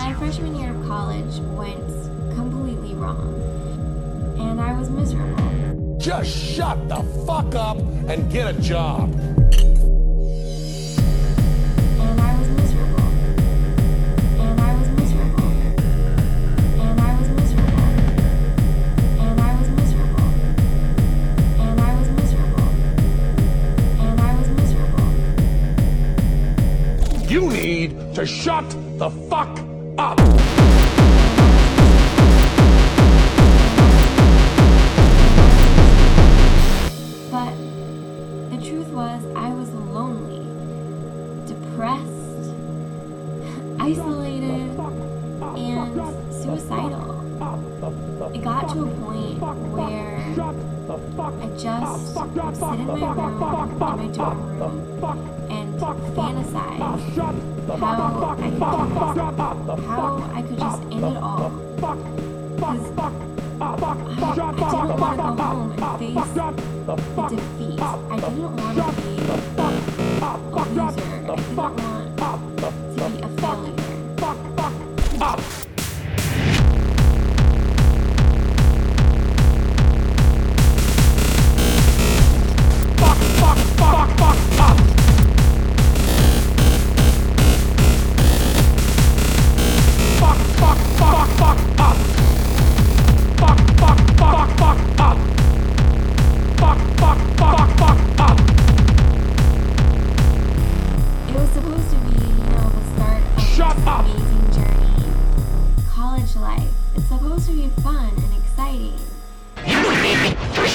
My freshman year of college went completely wrong, and I was miserable. Just shut the fuck up and get a job. And I was miserable. And I was miserable. And I was miserable. And I was miserable. And I was miserable. And I was miserable. You need to shut the fuck up. But the truth was, I was lonely, depressed, isolated, and suicidal. It got to a point where I just would sit in my room, in my dorm room, and fantasize how I could just end it all. Because I didn't want to go home and face the defeat. I didn't want to be a loser. I didn't want to be a failure. It was supposed to be, the start of this amazing journey. College life. It's supposed to be fun and exciting.